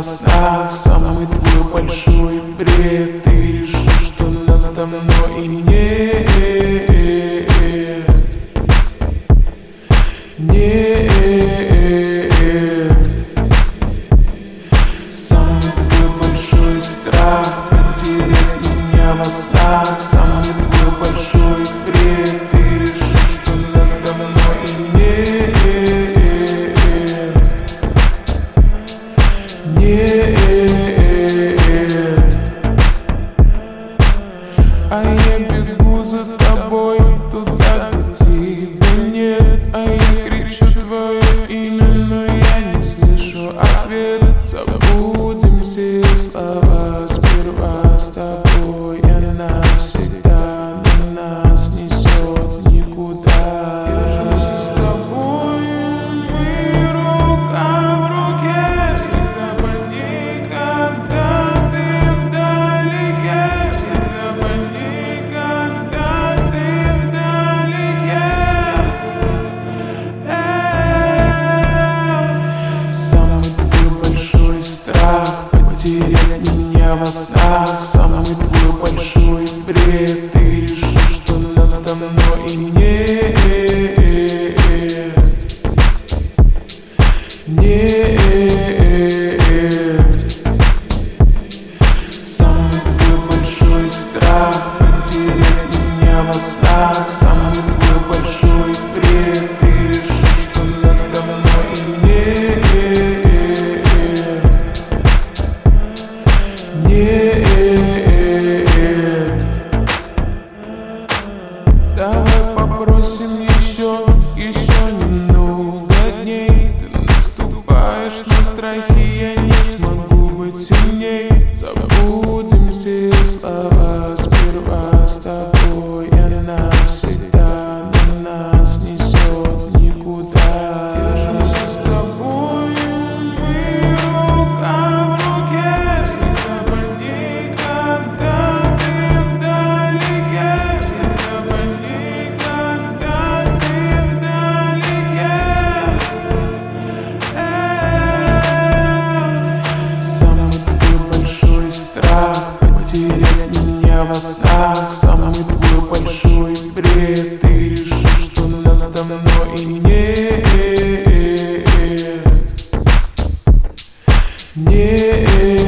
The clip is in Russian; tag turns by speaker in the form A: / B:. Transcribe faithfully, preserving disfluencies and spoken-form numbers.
A: во снах самый твой большой бред. Ты решил, что нас давно и нет. Нет. Самый твой большой страх потерять меня во снах. Самый твой большой бред. Ты решил, что нас давно и нет. Нет. А я бегу за тобой туда, где тебя нет. А я кричу твое имя, но я не слышу ответ. Забудем все слова сперва с тобой. Я навсегда, но нас несет никуда. Держусь с тобой, мы рука в руке. Всегда больней, когда ты вдалеке. Всегда больней, когда ты вдалеке. Самый твой большой страх потерять меня во снах. Самый твой большой бред. Ты решил, что нас давно и нет. Нет. Самый твой большой страх потерять меня во снах. Самый твой большой бред. Ты решил, что нас давно и нет. Нет. Давай попросим еще, еще немного дней. Ты наступаешь на страхи, я не смогу быть сильней. Забудем все слова сперва с тобой. Я навсегда, но нас несет никуда. Держусь с тобой, мы рука в руке. Всегда больней, когда ты вдалеке. Всегда больней, когда ты вдалеке. Самый твой большой страх потерять меня во снах. Самый твой большой бред. Ты решил, что нас давно и нет. Нет.